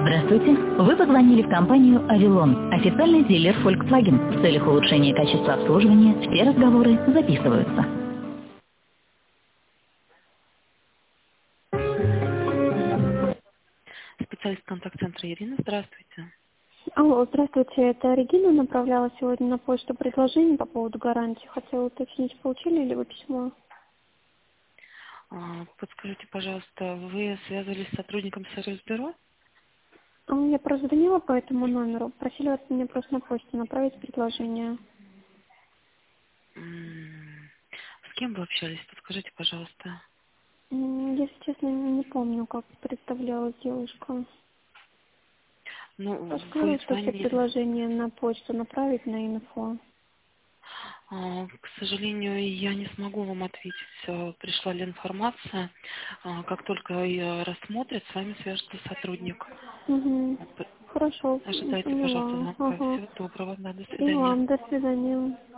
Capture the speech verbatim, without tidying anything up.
Здравствуйте. Вы позвонили в компанию «Авилон», официальный дилер Volkswagen. В целях улучшения качества обслуживания все разговоры записываются. Специалист контакт-центра Ирина, здравствуйте. Алло, здравствуйте, это Регина направляла сегодня на почту предложение по поводу гарантии. Хотела уточнить, получили ли вы письмо? А, Подскажите, пожалуйста, вы связывались с сотрудником сервис-бюро? А, Я прозвонила по этому номеру, просили вас мне просто на почту направить предложение. М, С кем вы общались? Подскажите, пожалуйста. М, Если честно, не помню, как представлялась девушка. Ну, Я вы сказала, что все звонили. предложения на почту направить на инфо. А, К сожалению, я не смогу вам ответить, э, пришла ли информация. А, Как только ее рассмотрят, с вами свяжется сотрудник. Угу. П- Хорошо, Ожидайте, пожалуйста, поняла. звонка. Ага. Всего доброго. Да, до И свидания. вам до свидания.